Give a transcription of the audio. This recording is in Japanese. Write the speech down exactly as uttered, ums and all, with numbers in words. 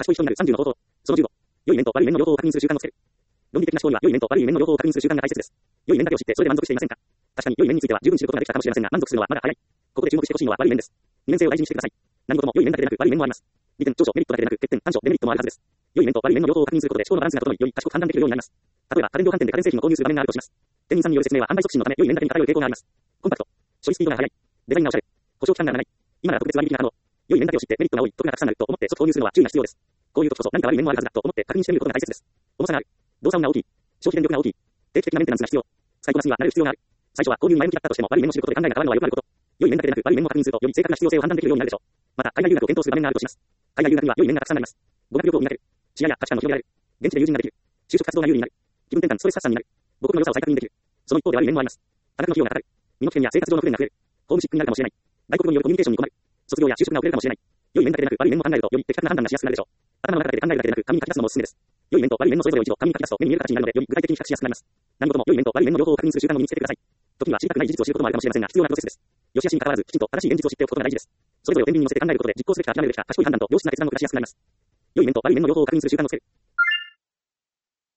賢い人になるさんじゅうの方法。そのじゅうご。良い面と悪い面の両方を確認する習慣をつける。論理的な思考には良い面と悪い面の両方を確認する習慣が大切です。良い面だけを知ってそれで満足していませんか？確かに良い面については十分知ることができたかもしれませんが、満足するのはまだ早い。ここで注目してほしいのは悪い面です。二面性を大事にしてください。何事も良い面だけでなく悪い面もあります。利点、長所、メリットだけでなく欠点、短所、デメリットもあるはずです。良い面と悪い面の両方を確認することで思考のバランスが整い、より賢く判断できるようになります。例えば、家電量販店で家電製品を購入する場面があるとします。店員さんによる説明は販売促進のため良い面だけに偏る傾向があります。コンパクト、処理スピードが速い、デザインがおしゃれ、保証期間が長い、今なら特別割引が可能。良い面だけを知ってメリットが多い、得がたくさんあると思って即購入するのは注意が必要です。こういう時こそ何か悪い面もあるはずだと思って確認してみることが大切です。重さがある、動作音が大きい、消費電力が大きい、定期的なメンテナンスが必要。サイコパスには慣れる必要がある。最初は購入に前向きだったとしても悪い面を知ることで考えが変わるのはよくあること。良い面だけでなく悪い面も確認するとより正確な必要性を判断できるようになるでしょう。また、海外留学を検討する場面があるとします。海外留学には良い面がたくさんあります。語学力を磨ける。視野や価値観を広げられる。現地で友人ができる。就職活動が有利になる。気分転換、ストレス発散になる。母国の良さを再確認できる。その一方で悪い面もあります。多額の費用がかかる。身の危険や生活上の不便が増える。ホームシックになるかもしれない。外国語によるコミュニケーションに困る。卒業や就職が遅れるかもしれない。良い面だけでなく悪い面も考えるとより的確な判断がしやすくなるでしょう。頭の中だけで考えるだけでなく紙に書き出すのもおすすめです。良い面と悪い面のそれぞれを一度紙に書き出すと目に見える形になるのでより具体的に比較しやすくなります。何事も良い面と悪い面の両方を確認する習慣を身につけてください。時には知りたくない事実を知ることもあるかもしれませんが必要なプロセスです。良し悪しに関わらずきちんと正しい現実を知っておくことが大事です。それぞれを天秤に乗せて考えることで実行すべきか諦めるべきか賢い判断と良質な決断を下しやすくなります。良い面と悪い面の両方を確認する習慣をつける。